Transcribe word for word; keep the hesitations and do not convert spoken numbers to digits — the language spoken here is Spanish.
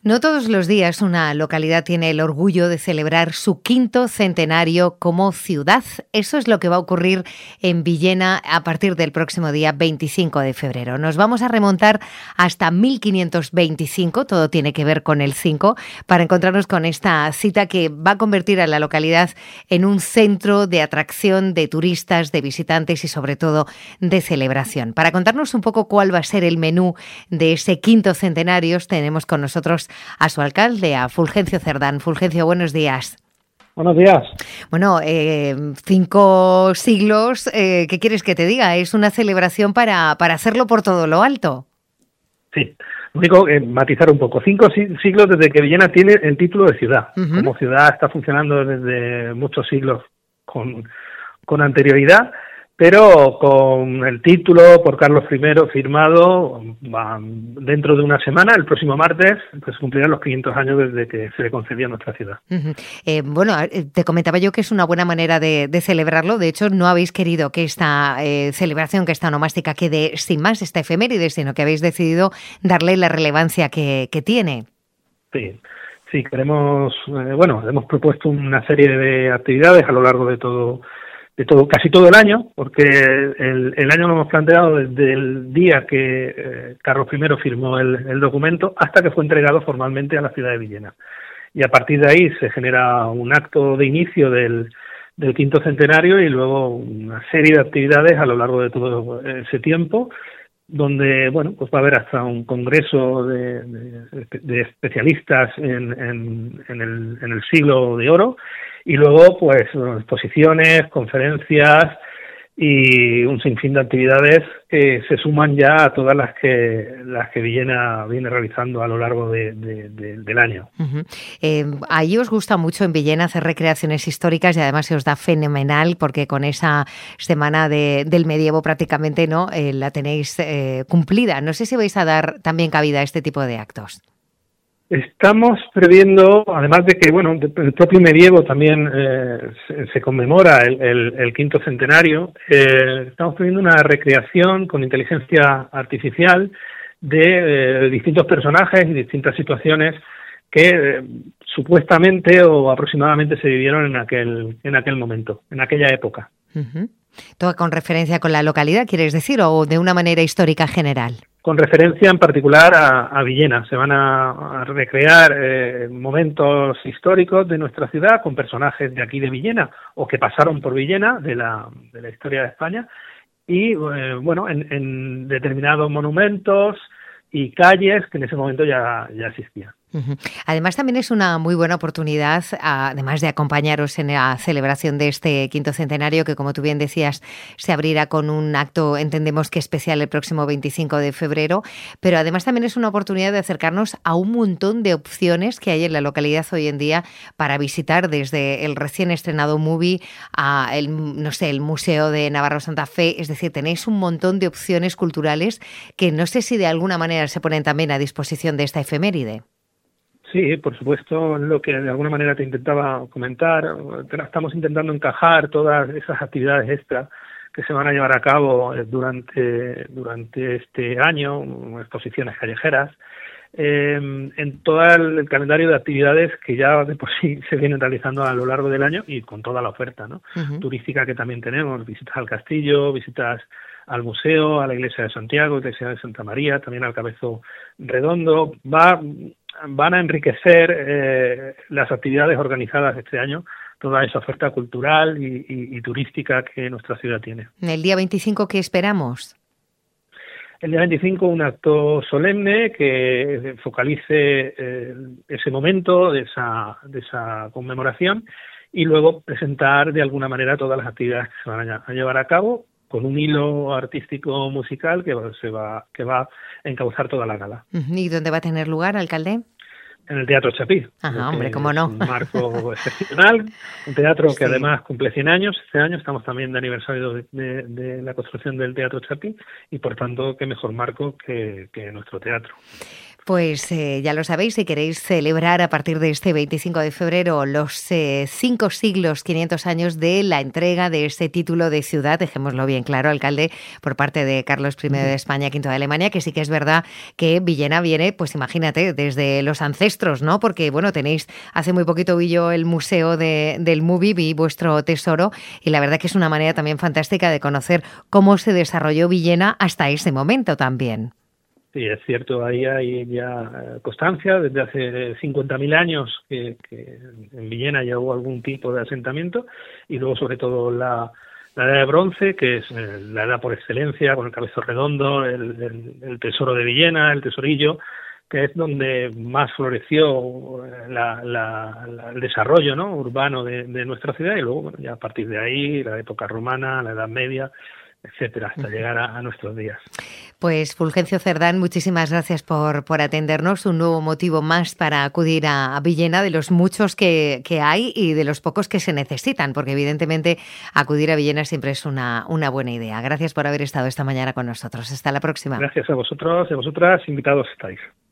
No todos los días una localidad tiene el orgullo de celebrar su quinto centenario como ciudad. Eso es lo que va a ocurrir en Villena a partir del próximo día veinticinco de febrero. Nos vamos a remontar hasta mil quinientos veinticinco, todo tiene que ver con el cinco, para encontrarnos con esta cita que va a convertir a la localidad en un centro de atracción de turistas, de visitantes y sobre todo de celebración. Para contarnos un poco cuál va a ser el menú de ese quinto centenario, tenemos con nosotros a su alcalde, a Fulgencio Cerdán. Fulgencio, buenos días. Buenos días. Bueno, eh, cinco siglos, eh, ¿qué quieres que te diga? Es una celebración para, para hacerlo por todo lo alto. Sí, lo único, eh, matizar un poco. Cinco siglos desde que Villena tiene el título de ciudad. Uh-huh. Como ciudad está funcionando desde muchos siglos con, con anterioridad, pero con el título por Carlos primero firmado, va, dentro de una semana, el próximo martes, pues cumplirán los quinientos años desde que se le concedió a nuestra ciudad. Uh-huh. Eh, bueno, te comentaba yo que es una buena manera de, de celebrarlo. De hecho, no habéis querido que esta eh, celebración, que esta onomástica quede sin más, esta efeméride, sino que habéis decidido darle la relevancia que, que tiene. Sí. Sí, queremos, eh, bueno, hemos propuesto una serie de actividades a lo largo de todo de todo, casi todo el año, porque el, el año lo hemos planteado desde el día que eh, Carlos primero firmó el, el documento hasta que fue entregado formalmente a la ciudad de Villena. Y a partir de ahí se genera un acto de inicio del, del quinto centenario y luego una serie de actividades a lo largo de todo ese tiempo, donde bueno pues va a haber hasta un congreso de, de, de especialistas en, en, en, el, en el siglo de oro, y luego pues exposiciones, conferencias y un sinfín de actividades que se suman ya a todas las que las que Villena viene realizando a lo largo de, de, de, del año. Uh-huh. Eh, ahí os gusta mucho en Villena hacer recreaciones históricas y además se os da fenomenal porque con esa semana de, del medievo prácticamente no eh, la tenéis eh, cumplida. No sé si vais a dar también cabida a este tipo de actos. Estamos previendo, además de que bueno, el propio medievo también eh, se, se conmemora el, el, el quinto centenario, eh, estamos previendo una recreación con inteligencia artificial de eh, distintos personajes y distintas situaciones que eh, supuestamente o aproximadamente se vivieron en aquel en aquel momento, en aquella época. Uh-huh. ¿Todo con referencia con la localidad, quieres decir, o de una manera histórica general? Con referencia en particular a, a Villena. Se van a, a recrear eh, momentos históricos de nuestra ciudad con personajes de aquí de Villena o que pasaron por Villena de la, de la historia de España y eh, bueno en, en determinados monumentos y calles que en ese momento ya, ya existían. Uh-huh. Además también es una muy buena oportunidad, además de acompañaros en la celebración de este quinto centenario, que como tú bien decías, se abrirá con un acto, entendemos que especial el próximo veinticinco de febrero, pero además también es una oportunidad de acercarnos a un montón de opciones que hay en la localidad hoy en día para visitar, desde el recién estrenado Movie a el, no sé, el Museo de Navarro Santa Fe. Es decir, tenéis un montón de opciones culturales que no sé si de alguna manera se ponen también a disposición de esta efeméride. Sí, por supuesto, lo que de alguna manera te intentaba comentar. Estamos intentando encajar todas esas actividades extra que se van a llevar a cabo durante durante este año, exposiciones callejeras, eh, en todo el calendario de actividades que ya de por sí se vienen realizando a lo largo del año y con toda la oferta, ¿no? Uh-huh. Turística que también tenemos, visitas al castillo, visitas al museo, a la iglesia de Santiago, iglesia de Santa María, también al Cabezo Redondo. Va van a enriquecer eh, las actividades organizadas este año, toda esa oferta cultural y, y, y turística que nuestra ciudad tiene. ¿El día veinticinco qué esperamos? El día veinticinco un acto solemne que focalice eh, ese momento de esa, de esa conmemoración y luego presentar de alguna manera todas las actividades que se van a, a llevar a cabo con un hilo artístico musical que se va que va a encauzar toda la gala. ¿Y dónde va a tener lugar, alcalde? En el Teatro Chapí. Ajá, hombre, cómo no. Un marco excepcional, un teatro que sí. Además cumple cien años. Este año estamos también de aniversario de, de, de la construcción del Teatro Chapí y por tanto qué mejor marco que, que nuestro teatro. Pues eh, ya lo sabéis, si queréis celebrar a partir de este veinticinco de febrero los eh, cinco siglos, quinientos años de la entrega de este título de ciudad, dejémoslo bien claro, alcalde, por parte de Carlos primero de España, quinto de Alemania, que sí que es verdad que Villena viene, pues imagínate, desde los ancestros, ¿no? Porque, bueno, tenéis, hace muy poquito vi yo el museo de, del Movie, vi vuestro tesoro, y la verdad que es una manera también fantástica de conocer cómo se desarrolló Villena hasta ese momento también. Sí, es cierto, ahí hay ya constancia, desde hace cincuenta mil años que, que en Villena ya hubo algún tipo de asentamiento, y luego sobre todo la, la edad de bronce, que es la edad por excelencia, con el cabezo redondo, el, el, el tesoro de Villena, el tesorillo, que es donde más floreció la, la, la, el desarrollo, ¿no?, urbano de, de nuestra ciudad, y luego bueno, ya a partir de ahí la época romana, la Edad Media, etcétera, hasta llegar a, a nuestros días. Pues Fulgencio Cerdán, muchísimas gracias por, por atendernos. Un nuevo motivo más para acudir a, a Villena, de los muchos que, que hay y de los pocos que se necesitan, porque evidentemente acudir a Villena siempre es una, una buena idea. Gracias por haber estado esta mañana con nosotros. Hasta la próxima. Gracias a vosotros y a vosotras, invitados estáis.